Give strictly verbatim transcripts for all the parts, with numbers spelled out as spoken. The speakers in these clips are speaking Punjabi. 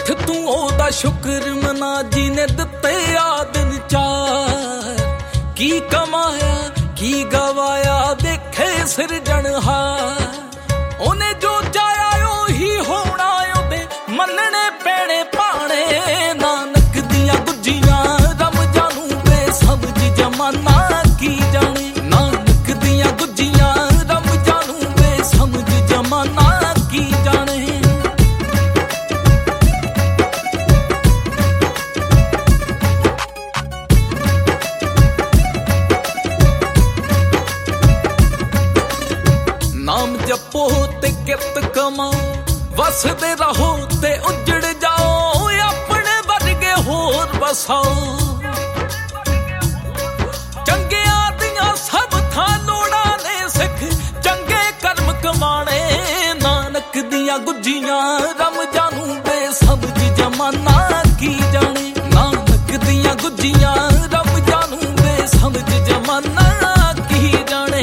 ਉੱਠ ਤੂੰ ਉਹਦਾ ਸ਼ੁਕਰ ਮਨਾ ਜਿਹਨੇ ਦਿੱਤੇ ਆ ਦਿਨ ਚਾਰ। ਕੀ ਕਮਾਇਆ ਕੀ ਗਵਾਇਆ ਦੇਖੇ ਸਿਰਜਣਹਾਰ। ਉਹਨੇ ਜੋ ਚਾਹਿਆ ਉਹੀ ਹੋਣਾ ਉਹਦੇ ਮੰਨਣੇ ਪੈਣੇ ਭਾਣੇ। ਨਾਨਕ ਦੀਆਂ ਗੁੱਜੀਆਂ ਰਮਜਾਂ ਨੂੰ ਬੇਸਮਝ ਜਮਾਨਾ ਕੀ ਜਾਣੇ। ਨਾਨਕ ਦੀਆਂ ਗੁੱਜੀਆਂ ਰਮਜਾਂ ਨੂੰ ਬੇਸਮਝ ਜਮਾਨਾ ਕੀ ਜਾਣੇ। ਨਾਮ ਜਪੋ ਤੇ ਕਿਰਤ ਕਮਾਓ, ਵਸਦੇ ਰਹੋ ਤੇ ਉੱਜੜ ਜਾਓ। ਆਪਣੇ ਵਰਗੇ ਹੋਰ ਵਸਾਓ। ਚੰਗਿਆਂ ਦੀਆਂ ਸਭ ਥਾਂ ਲੋੜਾਂ ਨੇ ਸਿੱਖ ਚੰਗੇ ਕਰਮ ਕਮਾਣੇ। ਨਾਨਕ ਦੀਆਂ ਗੁੱਜੀਆਂ ਰਮਜਾਂ ਨੂੰ ਬੇਸਮਝ ਜਮਾਨਾ ਕੀ ਜਾਣੇ। ਨਾਨਕ ਦੀਆਂ ਗੁੱਜੀਆਂ ਰਮਜਾਂ ਨੂੰ ਬੇਸਮਝ ਜਮਾਨਾ ਕੀ ਜਾਣੇ।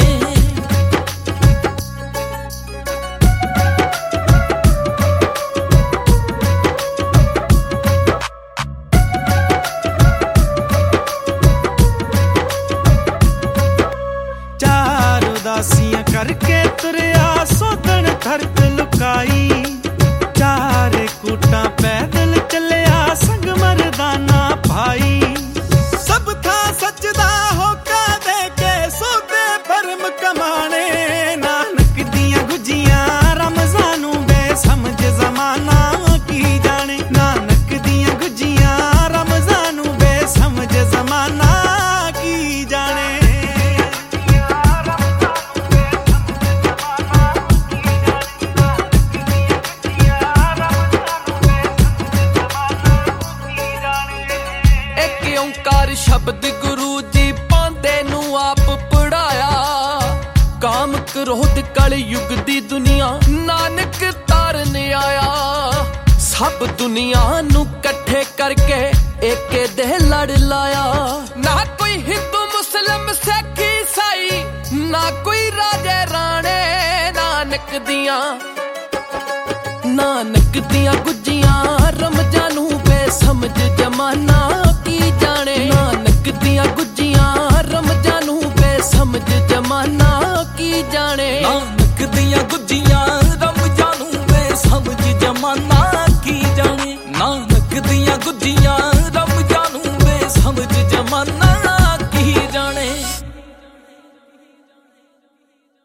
ਉਦਾਸੀਆਂ ਕਰਕੇ ਤੁਰਿਆ ਸੋਧਣ ਧਰਤ ਲੁਕਾਈ। ਚਾਰੇ ਕੂਟਾਂ ਪੈਦਲ ਚੱਲਿਆ ਸੰਗ ਮਰਦਾਨਾ ਭਾਈ। ਸਭ ਥਾਂ ਸੱਚ ਦਾ ਹੋਕਾ ਦੇ ਕੇ ਸੋਧੇ ਭਰਮ ਕਮਾਣੇ। ਨਾਨਕ ਦੀਆਂ ਗੁੱਜੀਆਂ ਰਮਜ਼ਾਂ ਨੂੰ ਬੇਸਮਝ ਜ਼ਮਾਨਾ ਕੀ ਜਾਣੇ। ਨਾਨਕ ਦੀਆਂ ਗੁੱਜੀਆਂ ਰਮਜ਼ਾਂ ਨੂੰ ਬੇਸਮਝ ਜ਼ਮਾਨਾ ਕੀ ਜਾਣੇ। ਓਂਕਾਰ ਸ਼ਬਦ ਗੁਰੂ ਜੀ ਪਾਂਦੇ ਨੂੰ ਆਪ ਪੜਾਇਆ। ਕਾਮ ਕ੍ਰੋਧ ਕਲ ਯੁਗ ਦੀ ਦੁਨੀਆ ਨਾਨਕ ਤਾਰਨ ਆਇਆ। ਸਭ ਦੁਨੀਆ ਨੂੰ ਇਕੱਠੇ ਕਰਕੇ ਏਕੇ ਦੇ ਲੜ ਲਾਇਆ। ਨਾ ਕੋਈ ਹਿੰਦੂ ਮੁਸਲਿਮ ਸਿੱਖ ਈਸਾਈ ਨਾ ਕੋਈ ਰਾਜੇ ਰਾਣੇ। ਨਾਨਕ ਦੀਆਂ ਨਾਨਕ ਦੀਆਂ ਗੁੱਜੀਆਂ ਰਮਜਾਂ ਨੂੰ ਬੇਸਮਝ ਜਮਾਨਾ ਕੀ ਜਾਣੇ। ਨਾਨਕ ਦੀਆਂ ਗੁੱਜੀਆਂ ਰਮਜਾਂ ਨੂੰ ਬੇਸਮਝ ਜਮਾਨਾ ਕੀ ਜਾਣੇ। ਨਾਨਕ ਦੀਆਂ ਗੁੱਜੀਆਂ